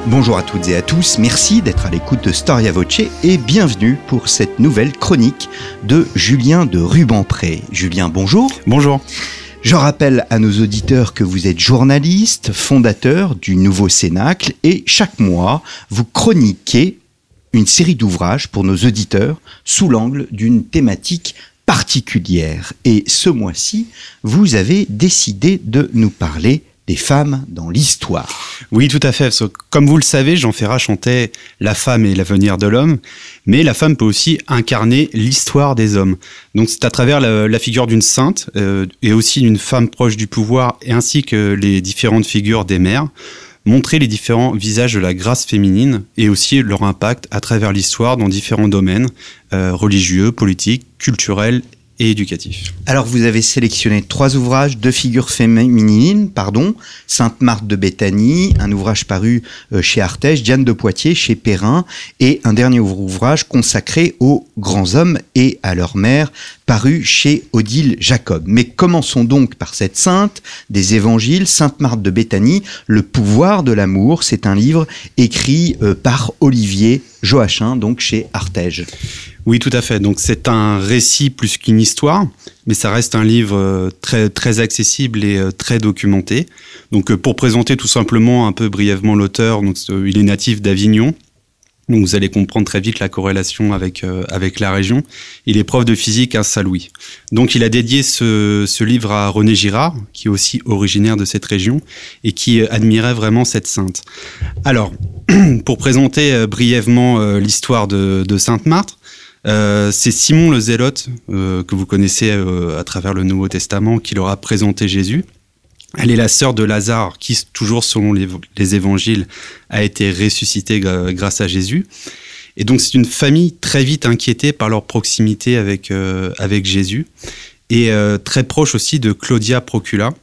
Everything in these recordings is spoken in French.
Bonjour à toutes et à tous, merci d'être à l'écoute de Storia Voce et bienvenue pour cette nouvelle chronique de Julien de Rubempré. Julien, bonjour. Bonjour. Je rappelle à nos auditeurs que vous êtes journaliste, fondateur du Nouveau Cénacle et chaque mois, vous chroniquez une série d'ouvrages pour nos auditeurs sous l'angle d'une thématique particulière. Et ce mois-ci, vous avez décidé de nous parler des femmes dans l'histoire. Oui, tout à fait. Comme vous le savez, Jean Ferrat chantait « La femme est l'avenir de l'homme », mais la femme peut aussi incarner l'histoire des hommes. Donc c'est à travers la figure d'une sainte et aussi d'une femme proche du pouvoir, et ainsi que les différentes figures des mères, montrer les différents visages de la grâce féminine et aussi leur impact à travers l'histoire dans différents domaines religieux, politiques, culturels et éducatif. Alors vous avez sélectionné 3 ouvrages de figures féminines, Sainte Marthe de Béthanie, un ouvrage paru chez Artege, Diane de Poitiers chez Perrin, et un dernier ouvrage consacré aux grands hommes et à leur mère, paru chez Odile Jacob. Mais commençons donc par cette sainte des évangiles, Sainte Marthe de Béthanie, Le pouvoir de l'amour. C'est un livre écrit par Olivier Joachim, donc chez Artege. Oui, tout à fait. Donc c'est un récit plus qu'une histoire, mais ça reste un livre très, très accessible et très documenté. Donc pour présenter tout simplement un peu brièvement l'auteur, donc il est natif d'Avignon. Donc vous allez comprendre très vite la corrélation avec la région. Il est prof de physique à Saint-Louis. Donc il a dédié ce livre à René Girard, qui est aussi originaire de cette région et qui admirait vraiment cette sainte. Alors, pour présenter brièvement l'histoire de Sainte Marthe, c'est Simon le Zélote, que vous connaissez à travers le Nouveau Testament, qui leur a présenté Jésus. Elle est la sœur de Lazare, qui, toujours selon les évangiles, a été ressuscité grâce à Jésus. Et donc c'est une famille très vite inquiétée par leur proximité avec Jésus, et très proche aussi de Claudia Procula,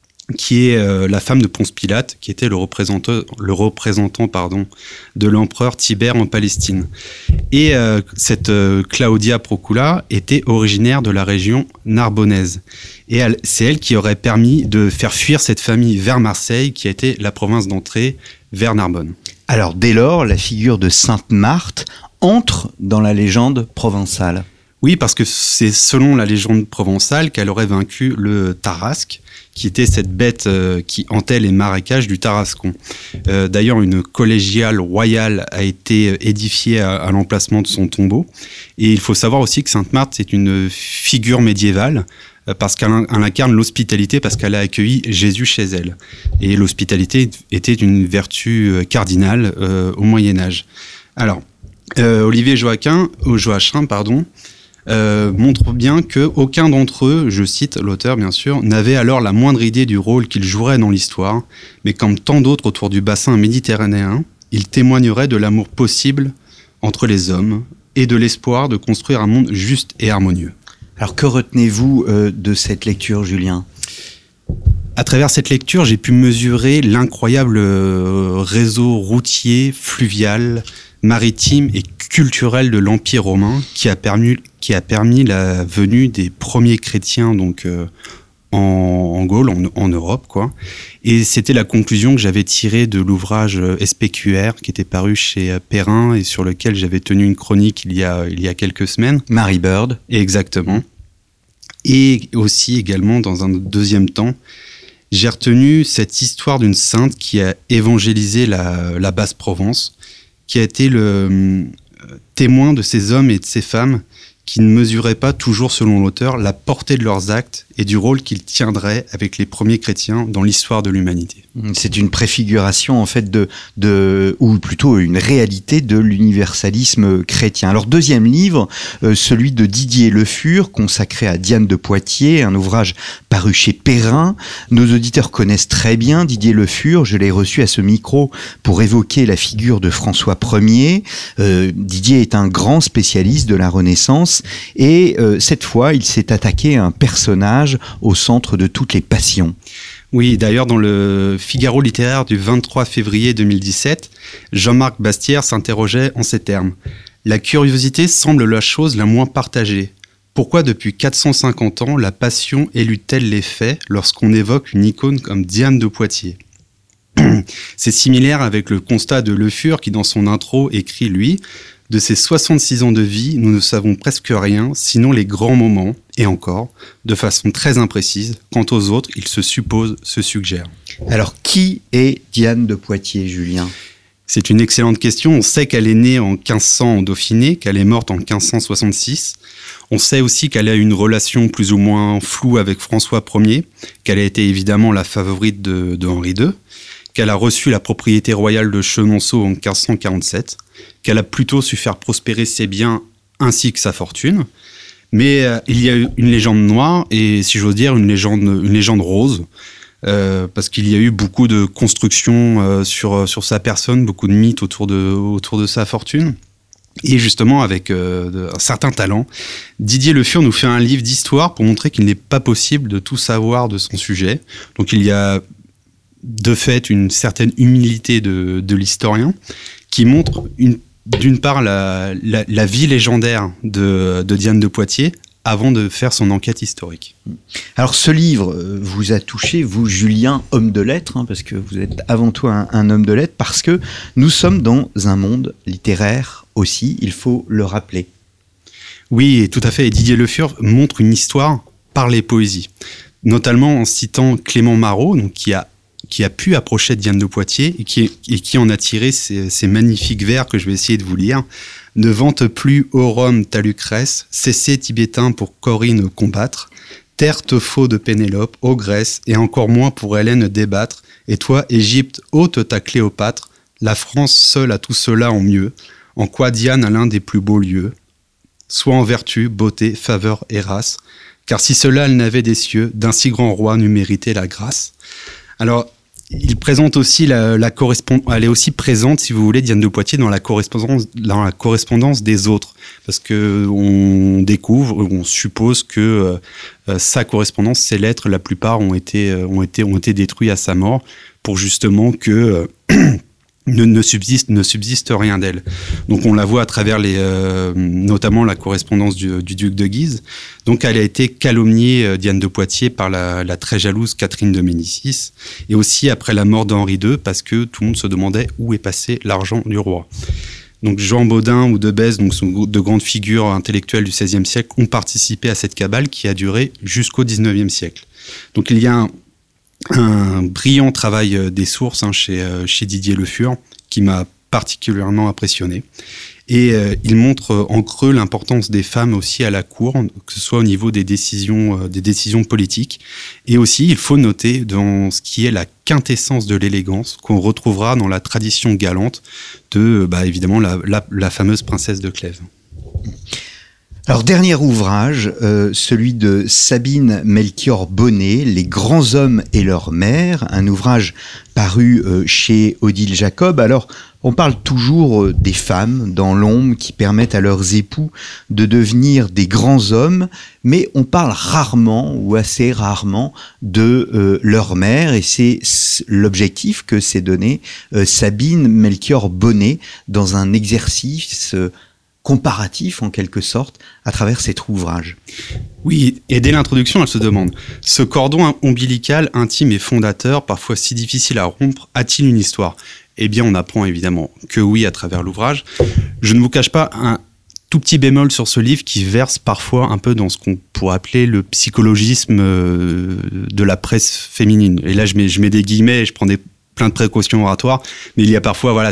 qui est la femme de Ponce Pilate, qui était le représentant de l'empereur Tibère en Palestine. Et cette Claudia Procula était originaire de la région narbonnaise. Et c'est elle qui aurait permis de faire fuir cette famille vers Marseille, qui a été la province d'entrée vers Narbonne. Alors dès lors, la figure de Sainte Marthe entre dans la légende provençale. Oui, parce que c'est selon la légende provençale qu'elle aurait vaincu le Tarasque, qui était cette bête qui hantait les marécages du Tarascon. D'ailleurs, une collégiale royale a été édifiée à l'emplacement de son tombeau. Et il faut savoir aussi que Sainte Marthe, c'est une figure médiévale, parce qu'elle incarne l'hospitalité, parce qu'elle a accueilli Jésus chez elle. Et l'hospitalité était une vertu cardinale au Moyen-Âge. Alors, Olivier Joachim, montre bien qu'aucun d'entre eux, je cite l'auteur bien sûr, n'avait alors la moindre idée du rôle qu'il jouerait dans l'histoire, mais comme tant d'autres autour du bassin méditerranéen, il témoignerait de l'amour possible entre les hommes et de l'espoir de construire un monde juste et harmonieux. Alors que retenez-vous de cette lecture, Julien ? À travers cette lecture, j'ai pu mesurer l'incroyable réseau routier, fluvial, maritime et culturel de l'Empire romain qui a permis la venue des premiers chrétiens donc en Gaule, en Europe, quoi. Et c'était la conclusion que j'avais tirée de l'ouvrage SPQR qui était paru chez Perrin et sur lequel j'avais tenu une chronique il y a quelques semaines. Mary Bird. Exactement. Et aussi également, dans un deuxième temps, j'ai retenu cette histoire d'une sainte qui a évangélisé la Basse-Provence, qui a été le témoin de ces hommes et de ces femmes qui ne mesuraient pas, toujours selon l'auteur, la portée de leurs actes et du rôle qu'ils tiendraient avec les premiers chrétiens dans l'histoire de l'humanité. C'est une préfiguration en fait ou plutôt une réalité de l'universalisme chrétien. Alors deuxième livre, celui de Didier Le Fur, consacré à Diane de Poitiers, un ouvrage paru chez Perrin. Nos auditeurs connaissent très bien Didier Le Fur, je l'ai reçu à ce micro pour évoquer la figure de François Ier. Didier est un grand spécialiste de la Renaissance et cette fois il s'est attaqué à un personnage au centre de toutes les passions. Oui, d'ailleurs, dans le Figaro littéraire du 23 février 2017, Jean-Marc Bastière s'interrogeait en ces termes. « La curiosité semble la chose la moins partagée. Pourquoi depuis 450 ans la passion élude-t-elle les faits lorsqu'on évoque une icône comme Diane de Poitiers ?» C'est similaire avec le constat de Le Fur qui, dans son intro, écrit, lui, « De ces 66 ans de vie, nous ne savons presque rien, sinon les grands moments, et encore, de façon très imprécise. Quant aux autres, ils se supposent, se suggèrent. » Alors, qui est Diane de Poitiers, Julien ? C'est une excellente question. On sait qu'elle est née en 1500 en Dauphiné, qu'elle est morte en 1566. On sait aussi qu'elle a une relation plus ou moins floue avec François Ier, qu'elle a été évidemment la favorite de Henri II, qu'elle a reçu la propriété royale de Chenonceau en 1547, qu'elle a plutôt su faire prospérer ses biens ainsi que sa fortune. Mais il y a une légende noire et, si j'ose dire, une légende rose, parce qu'il y a eu beaucoup de constructions sur sa personne, beaucoup de mythes autour de sa fortune. Et justement, avec un certain talent, Didier Le Fur nous fait un livre d'histoire pour montrer qu'il n'est pas possible de tout savoir de son sujet. Donc il y a de fait une certaine humilité de l'historien qui montre d'une part la vie légendaire de Diane de Poitiers avant de faire son enquête historique. Alors ce livre vous a touché, vous Julien, homme de lettres, parce que vous êtes avant tout un homme de lettres, parce que nous sommes dans un monde littéraire aussi, il faut le rappeler. Oui, tout à fait, et Didier Le Fur montre une histoire par les poésies, notamment en citant Clément Marot, donc qui a pu approcher Diane de Poitiers et qui en a tiré ces magnifiques vers que je vais essayer de vous lire. « Ne vante plus, ô Rome, ta Lucrèce, cessez Tibétain pour Corinne combattre, terre te faut de Pénélope, ô Grèce, et encore moins pour Hélène débattre, et toi, Égypte, ôte ta Cléopâtre, la France seule a tout cela en mieux, en quoi Diane a l'un des plus beaux lieux, soit en vertu, beauté, faveur et race, car si cela elle n'avait des cieux, d'un si grand roi n'eût mérité la grâce. » Alors, il présente aussi la correspondance. Elle est aussi présente, si vous voulez, Diane de Poitiers, dans la correspondance des autres. Parce que on découvre, on suppose que sa correspondance, ses lettres, la plupart ont été détruits à sa mort pour justement que ne subsiste rien d'elle. Donc on la voit à travers notamment la correspondance du duc de Guise. Donc elle a été calomniée, Diane de Poitiers, par la très jalouse Catherine de Médicis, et aussi après la mort d'Henri II, parce que tout le monde se demandait où est passé l'argent du roi. Donc Jean Baudin ou de Bèze, donc sont de grandes figures intellectuelles du XVIe siècle, ont participé à cette cabale qui a duré jusqu'au XIXe siècle. Donc il y a un brillant travail des sources chez Didier Le Fur qui m'a particulièrement impressionné. Et il montre en creux l'importance des femmes aussi à la cour, que ce soit au niveau des décisions politiques. Et aussi, il faut noter dans ce qui est la quintessence de l'élégance qu'on retrouvera dans la tradition galante de, évidemment, la fameuse princesse de Clèves. Alors, dernier ouvrage, celui de Sabine Melchior Bonnet, Les grands hommes et leurs mères, un ouvrage paru chez Odile Jacob. Alors, on parle toujours des femmes dans l'ombre qui permettent à leurs époux de devenir des grands hommes, mais on parle rarement ou assez rarement de leur mère, et c'est l'objectif que s'est donné Sabine Melchior Bonnet dans un exercice comparatif en quelque sorte à travers cet ouvrage. Oui, et dès l'introduction, elle se demande « Ce cordon ombilical intime et fondateur, parfois si difficile à rompre, a-t-il une histoire ?» Eh bien, on apprend évidemment que oui à travers l'ouvrage. Je ne vous cache pas un tout petit bémol sur ce livre qui verse parfois un peu dans ce qu'on pourrait appeler le psychologisme de la presse féminine. Et là, je mets des guillemets, je prends plein de précautions oratoires, mais il y a parfois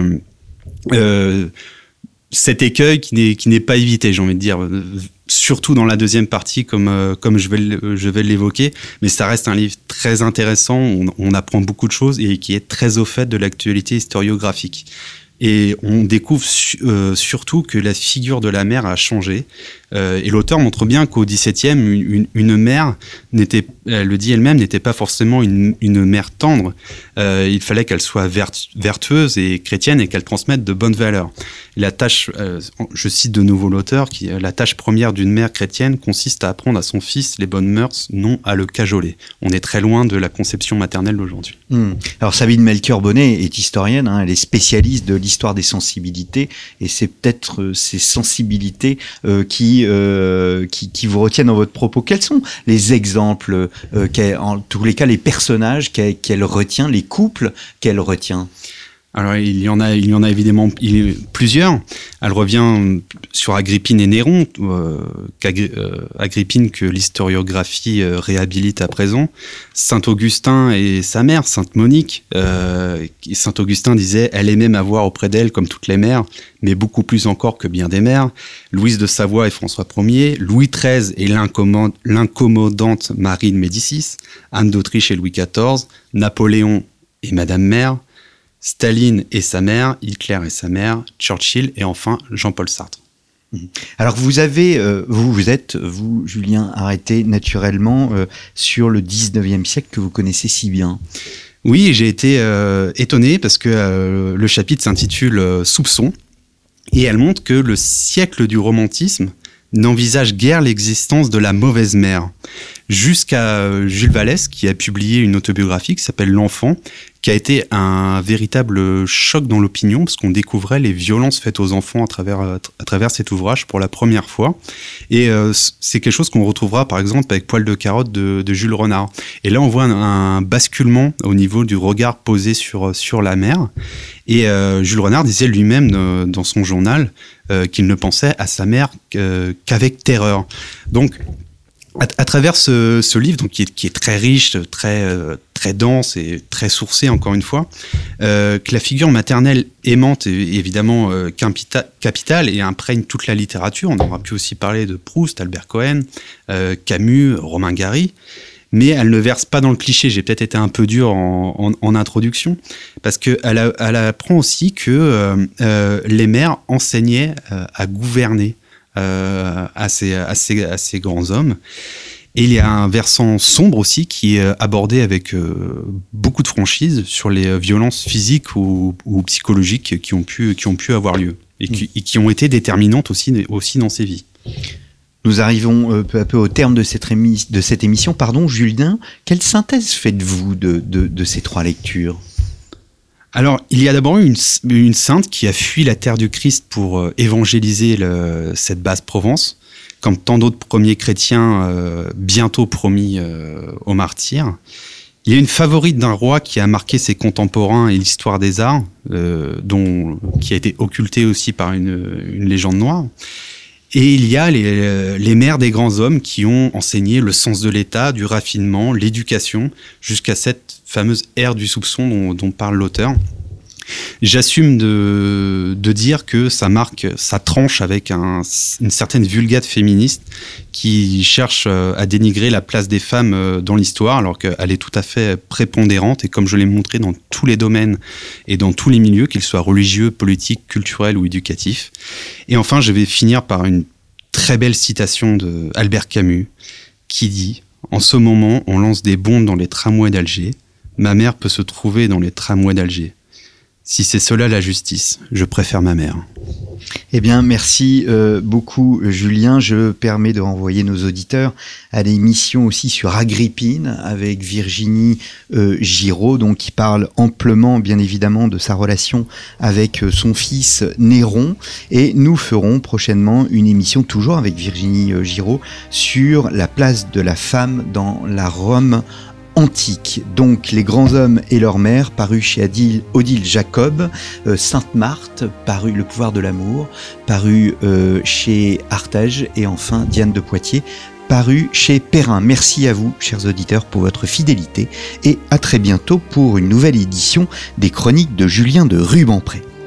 cet écueil qui n'est pas évité, j'ai envie de dire, surtout dans la deuxième partie, comme je vais l'évoquer, mais ça reste un livre très intéressant, on apprend beaucoup de choses et qui est très au fait de l'actualité historiographique. Et on découvre surtout que la figure de la mère a changé. Et l'auteur montre bien qu'au XVIIe, une mère elle le dit elle-même, n'était pas forcément une mère tendre. Il fallait qu'elle soit vertueuse et chrétienne et qu'elle transmette de bonnes valeurs. Et la tâche, je cite de nouveau l'auteur, la tâche première d'une mère chrétienne consiste à apprendre à son fils les bonnes mœurs, non à le cajoler. On est très loin de la conception maternelle d'aujourd'hui. Alors Sabine Melchior Bonnet est historienne, elle est spécialiste de l'histoire des sensibilités, et c'est peut-être ces sensibilités qui vous retiennent dans votre propos. Quels sont les exemples, en tous les cas les personnages qu'elle retient, les couples qu'elle retient? Alors il y en a évidemment plusieurs. Elle revient sur Agrippine et Néron, Agrippine que l'historiographie réhabilite à présent, Saint Augustin et sa mère, Sainte Monique. Saint Augustin disait « Elle aimait m'avoir auprès d'elle comme toutes les mères, mais beaucoup plus encore que bien des mères ». Louise de Savoie et François Ier, Louis XIII et l'incommodante Marie de Médicis, Anne d'Autriche et Louis XIV, Napoléon et Madame Mère, Staline et sa mère, Hitler et sa mère, Churchill et enfin Jean-Paul Sartre. Alors vous avez, vous êtes, Julien, arrêté naturellement sur le 19e siècle que vous connaissez si bien. Oui, j'ai été étonné parce que le chapitre s'intitule Soupçons et elle montre que le siècle du romantisme n'envisage guère l'existence de la mauvaise mère. Jusqu'à Jules Vallès, qui a publié une autobiographie qui s'appelle L'Enfant, qui a été un véritable choc dans l'opinion, parce qu'on découvrait les violences faites aux enfants à travers cet ouvrage pour la première fois. Et c'est quelque chose qu'on retrouvera, par exemple, avec Poil de carotte de Jules Renard. Et là, on voit un basculement au niveau du regard posé sur la mère. Et Jules Renard disait lui-même dans son journal qu'il ne pensait à sa mère qu'avec terreur. Donc, à travers ce livre, donc qui est très riche, très dense et très sourcé encore une fois, que la figure maternelle aimante est évidemment capitale et imprègne toute la littérature. On aura pu aussi parler de Proust, Albert Cohen, Camus, Romain Gary. Mais elle ne verse pas dans le cliché. J'ai peut-être été un peu dur en introduction, parce qu'elle apprend aussi que les mères enseignaient à gouverner à ces grands hommes. Et il y a un versant sombre aussi qui est abordé avec beaucoup de franchise sur les violences physiques ou psychologiques qui ont pu avoir lieu et qui ont été déterminantes aussi dans ces vies. Nous arrivons peu à peu au terme de cette émission. Pardon, Julien, quelle synthèse faites-vous de ces trois lectures ? Alors, il y a d'abord eu une sainte qui a fui la terre du Christ pour évangéliser cette basse Provence, comme tant d'autres premiers chrétiens bientôt promis aux martyrs. Il y a une favorite d'un roi qui a marqué ses contemporains et l'histoire des arts, qui a été occultée aussi par une légende noire. Et il y a les mères des grands hommes qui ont enseigné le sens de l'État, du raffinement, l'éducation, jusqu'à cette fameuse ère du soupçon dont parle l'auteur. J'assume de dire que ça tranche avec une certaine vulgate féministe qui cherche à dénigrer la place des femmes dans l'histoire, alors qu'elle est tout à fait prépondérante, et comme je l'ai montré dans tous les domaines et dans tous les milieux, qu'ils soient religieux, politiques, culturels ou éducatifs. Et enfin, je vais finir par une très belle citation de Albert Camus, qui dit « En ce moment, on lance des bombes dans les tramways d'Alger. Ma mère peut se trouver dans les tramways d'Alger. Si c'est cela la justice, je préfère ma mère. » Eh bien, merci beaucoup, Julien. Je permets de renvoyer nos auditeurs à l'émission aussi sur Agrippine avec Virginie Giraud, donc qui parle amplement, bien évidemment, de sa relation avec son fils Néron. Et nous ferons prochainement une émission, toujours avec Virginie Giraud, sur la place de la femme dans la Rome antique. Donc Les grands hommes et leur mère, paru chez Odile Jacob, Sainte-Marthe, paru Le pouvoir de l'amour, paru chez Artege, et enfin Diane de Poitiers, paru chez Perrin. Merci à vous, chers auditeurs, pour votre fidélité, et à très bientôt pour une nouvelle édition des Chroniques de Julien de Rubempré.